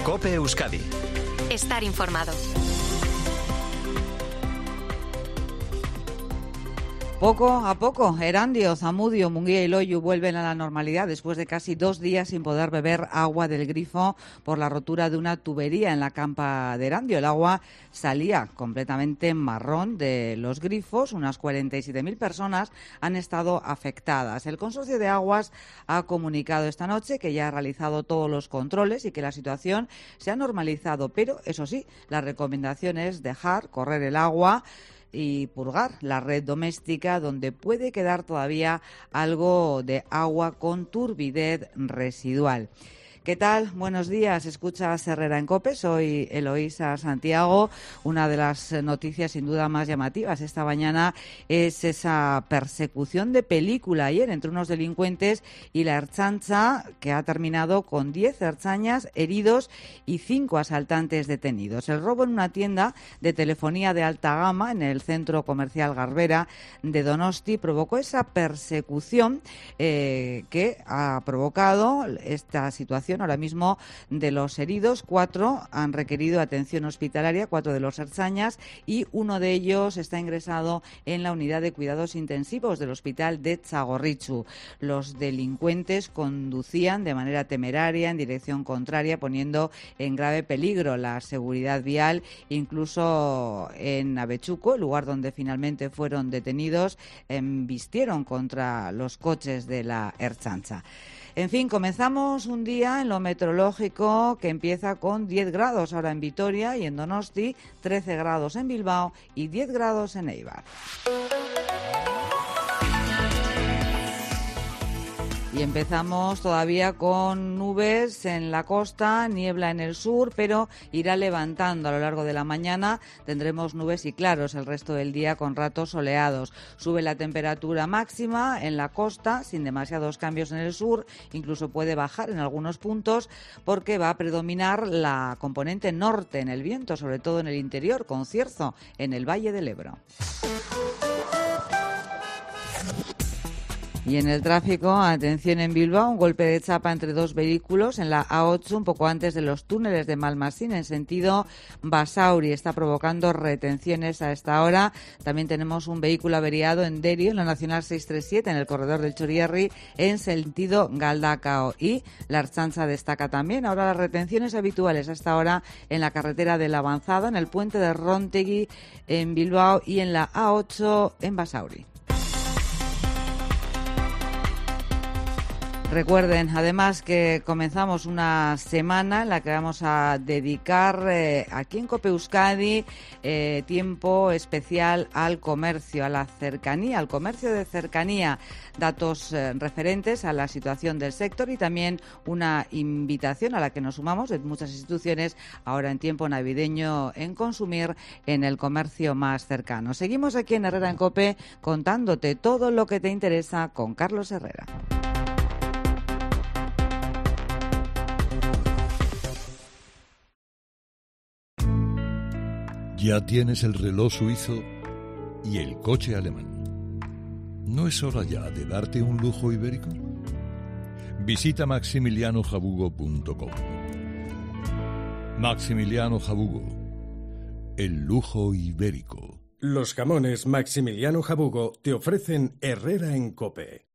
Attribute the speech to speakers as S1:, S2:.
S1: COPE Euskadi.
S2: Estar informado.
S3: Poco a poco, Erandio, Zamudio, Munguía y Loiu vuelven a la normalidad después de casi 2 días sin poder beber agua del grifo por la rotura de una tubería en la campa de Erandio. El agua salía completamente marrón de los grifos. Unas 47.000 personas han estado afectadas. El Consorcio de Aguas ha comunicado esta noche que ya ha realizado todos los controles y que la situación se ha normalizado. Pero, eso sí, la recomendación es dejar correr el agua y purgar la red doméstica, donde puede quedar todavía algo de agua con turbidez residual. ¿Qué tal? Buenos días. Escuchas Herrera en COPE. Soy Eloísa Santiago. Una de las noticias sin duda más llamativas esta mañana es esa persecución de película ayer entre unos delincuentes y la Ertzaintza, que ha terminado con 10 ertzainas heridos y 5 asaltantes detenidos. El robo en una tienda de telefonía de alta gama en el centro comercial Garbera de Donosti provocó esa persecución que ha provocado esta situación. Ahora mismo, de los heridos, 4 han requerido atención hospitalaria, 4 de los ertzainas, y uno de ellos está ingresado en la unidad de cuidados intensivos del hospital de Txagorritxu. Los delincuentes conducían de manera temeraria en dirección contraria, poniendo en grave peligro la seguridad vial. Incluso en Abechuco, el lugar donde finalmente fueron detenidos, embistieron contra los coches de la Ertzaintza. En fin, comenzamos un día en lo meteorológico que empieza con 10 grados ahora en Vitoria y en Donosti, 13 grados en Bilbao y 10 grados en Eibar. Y empezamos todavía con nubes en la costa, niebla en el sur, pero irá levantando a lo largo de la mañana. Tendremos nubes y claros el resto del día con ratos soleados. Sube la temperatura máxima en la costa sin demasiados cambios en el sur. Incluso puede bajar en algunos puntos porque va a predominar la componente norte en el viento, sobre todo en el interior, con cierzo en el Valle del Ebro. Y en el tráfico, atención en Bilbao, un golpe de chapa entre 2 vehículos en la A8, un poco antes de los túneles de Malmasín, en sentido Basauri. Está provocando retenciones a esta hora. También tenemos un vehículo averiado en Derio, en la Nacional 637, en el corredor del Chorierri, en sentido Galdakao. Y la Ertzaintza destaca también ahora las retenciones habituales a esta hora en la carretera de la Avanzada, en el puente de Rontegui en Bilbao y en la A8 en Basauri. Recuerden, además, que comenzamos una semana en la que vamos a dedicar aquí en COPE Euskadi tiempo especial al comercio, a la cercanía, al comercio de cercanía, datos referentes a la situación del sector y también una invitación a la que nos sumamos de muchas instituciones ahora en tiempo navideño en consumir en el comercio más cercano. Seguimos aquí en Herrera en COPE contándote todo lo que te interesa con Carlos Herrera.
S4: Ya tienes el reloj suizo y el coche alemán. ¿No es hora ya de darte un lujo ibérico? Visita maximilianojabugo.com. Maximiliano Jabugo, el lujo ibérico.
S5: Los jamones Maximiliano Jabugo te ofrecen Herrera en COPE.